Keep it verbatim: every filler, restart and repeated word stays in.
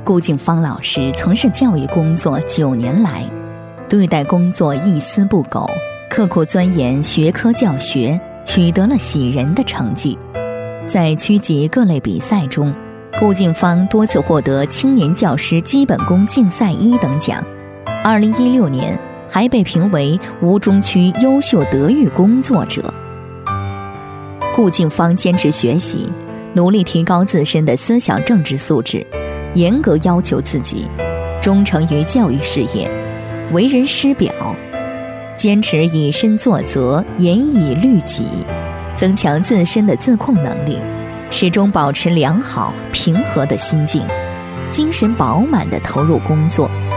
顾敬芳老师从事教育工作九年来，对待工作一丝不苟，刻苦钻研学科教学，取得了喜人的成绩。在区级各类比赛中，顾敬芳多次获得青年教师基本功竞赛一等奖。二零一六年还被评为吴中区优秀德育工作者。顾敬芳坚持学习，努力提高自身的思想政治素质，严格要求自己，忠诚于教育事业，为人师表，坚持以身作则，严以律己，增强自身的自控能力，始终保持良好平和的心境，精神饱满地投入工作，